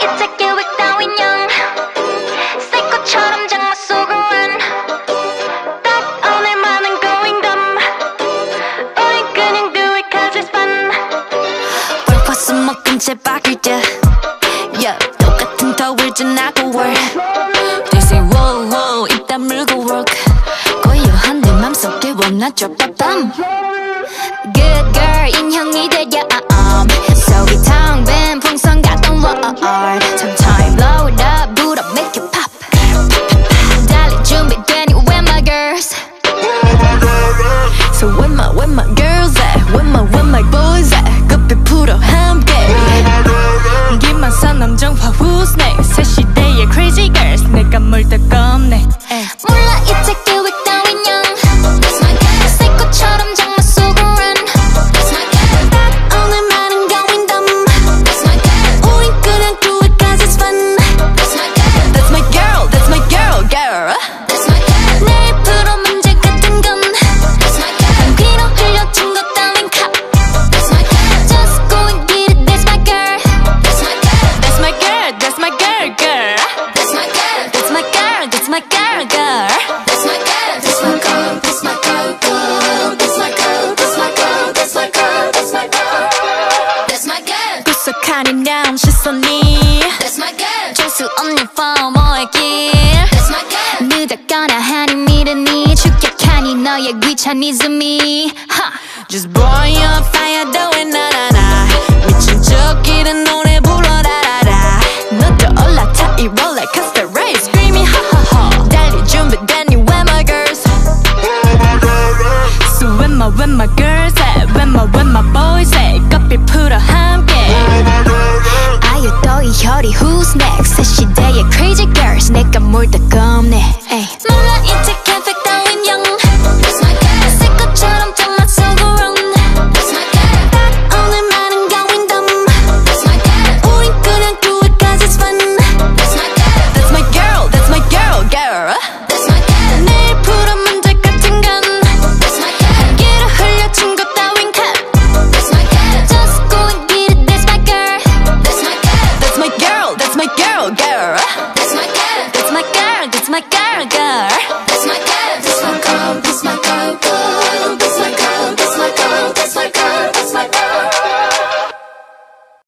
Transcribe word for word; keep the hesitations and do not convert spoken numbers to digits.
이제 계획 따윈 영 새꽃처럼 장마 속을 run 딱 오늘만은 going dumb 우린 그냥 do it cause it's fun 벌퍼스 먹은 채 바뀔 때 yeah, 똑같은 더울 지나고 work They say wow wow 입 다물고 work 고요한 내 맘속에 원하죠 빠밤 Good girl 인형이 되려 um. 속이 텅 빈 풍선 같던 world Sometime blow it up boot up make it pop 달릴 준비되니 where my girls So where my where my girls at Where my where my boys at 급히 풀어 함께 기만산 남정화 who's next 새 시대의 crazy girls 내가 뭘 더 겁내 몰라 이제 계획 따윈 영 새꽃처럼 장마 속을 run 딱 오늘만은 going dumb 우린 그냥 do it cause it's fun That's my girl, that's my girl, girl 내 입으로 문제 같은 건 귀로 흘려준 것 따윈 컵 Just go and get it, that's my girl That's my girl, that's my girl, girl That's my girl, that's my girl, that's my girl, girl That's my girl, that's my girl, that's my girl, girl That's my girl, that's my girl, that's my girl, that's my girl That's my girl 구석하니 난 시선이 That's my girl 줄수 없는 FOMO의 길 That's my girl 늦었거나 하니 미련이 축약하니 너의 귀차니즘이 Just boil your fire doing 나나나 미친 척 이른 노래 불러라라라 너도 올라타 이 roller coaster race Screaming 하하하 달릴 준비되니 where my girls So where my where my girls at Where my where my boys at 커피 풀어 함께 아유 또 이 혈이 who's next 새 시대의 crazy girls 내가 뭘 더 겁내